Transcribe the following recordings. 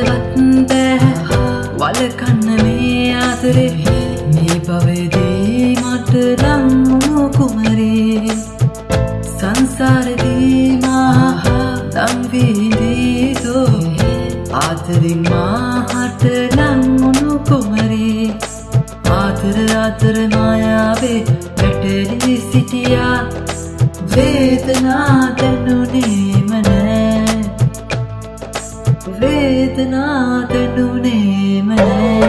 කියාගන්නටවත් බෑ වලකන්න මේ ආදරේ මේ භවයේදී මට නම් වුණු කුමරී සංසාරෙදී මා නම් විඳීතෝ ආදරෙන් මාහට නම් වුණු කුමරී ආදර මායාවේ වැටලී සිටියා වේදනා දැනුනේම නෑ වේදනා දැනුනේම නෑ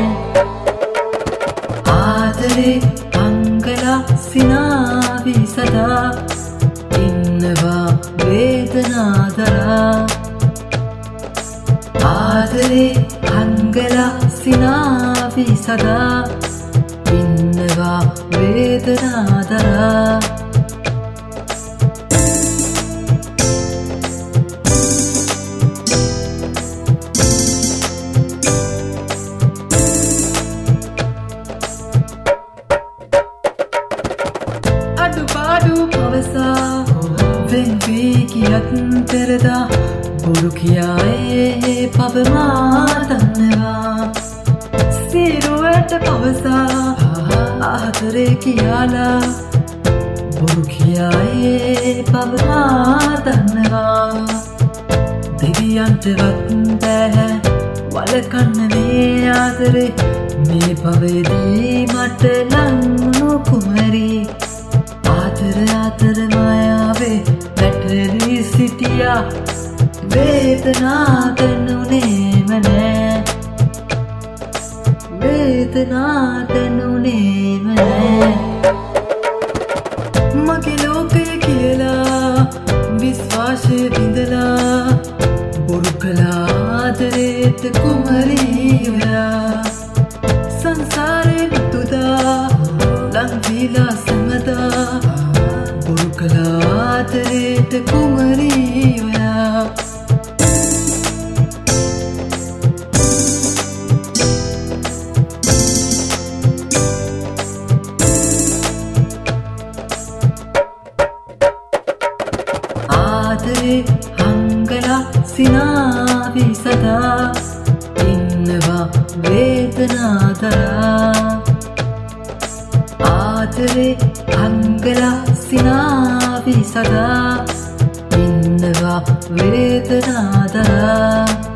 ආදරේ අංගලා සිනාවි සදා ඉන්නවා වේදනා දරා ආදරේ අංගලා සිනාවි සදා ඉන්නවා වේදනා දරා අඩුපාඩු පවසා වෙන් වී කියත් පෙරදා බොරු කියායේ පවමා දන්නවා සිරුවට පවසා ආදරේ කියලා බොරු කියායේ පවමා දන්නවා දෙවියන්ටවත් බෑ වලකන්න මේ ආදරේ මේ භවයේදී මට නම් වුණු කුමරී ආදර මායාවේ වැටලී සිටියා වේදනා දැනුනේම නෑ වේදනා දැනුනේම නෑ මගේ ලෝකය කියලා විශ්වාසය බිඳලා බොරු කළා ආදරේට කුමරියලා සංසාරේ තුදා ලංවීලා සමදා බොරු කළා ආදරේට කුමරියලා ආදරේ අංගලා සිනාවි සදා ඉන්නවා වේදනා දරා ආදරේ අංගලා සිනාවි සදා ඉන්නවා වේදනා දරා